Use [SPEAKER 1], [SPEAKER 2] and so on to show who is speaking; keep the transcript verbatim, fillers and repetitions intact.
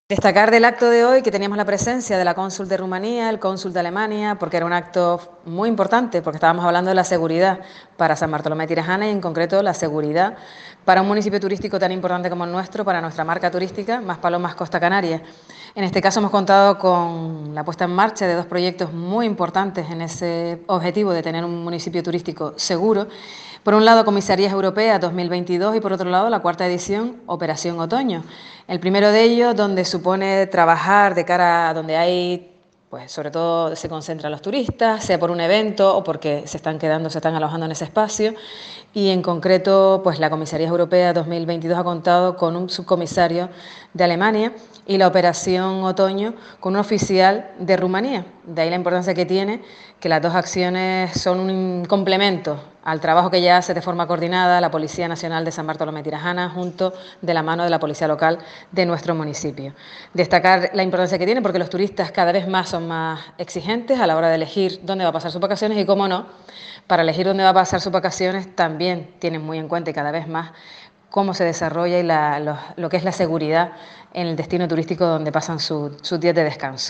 [SPEAKER 1] Destacar del acto de hoy que teníamos la presencia de la cónsul de Rumanía, el cónsul de Alemania, porque era un acto muy importante, porque estábamos hablando de la seguridad para San Bartolomé de Tirajana y en concreto la seguridad para un municipio turístico tan importante como el nuestro, para nuestra marca turística, Maspalomas Costa Canaria. En este caso hemos contado con la puesta en marcha de dos proyectos muy importantes en ese objetivo de tener un municipio turístico seguro. Por un lado, Comisarías Europeas dos mil veintidós y por otro lado, la cuarta edición, Operación Otoño. El primero de ellos, donde supone trabajar de cara a donde hay, pues sobre todo se concentran los turistas, sea por un evento o porque se están quedando, se están alojando en ese espacio. Y en concreto, pues la Comisaría Europea dos mil veintidós ha contado con un subcomisario de Alemania y la Operación Otoño con un oficial de Rumanía. De ahí la importancia que tiene que las dos acciones son un complemento al trabajo que ya hace de forma coordinada la Policía Nacional de San Bartolomé de Tirajana junto de la mano de la Policía Local de nuestro municipio. Destacar la importancia que tiene porque los turistas cada vez más son más exigentes a la hora de elegir dónde va a pasar sus vacaciones y, cómo no, para elegir dónde va a pasar sus vacaciones también tienen muy en cuenta y cada vez más cómo se desarrolla y la, lo, lo que es la seguridad en el destino turístico donde pasan su, sus días de descanso.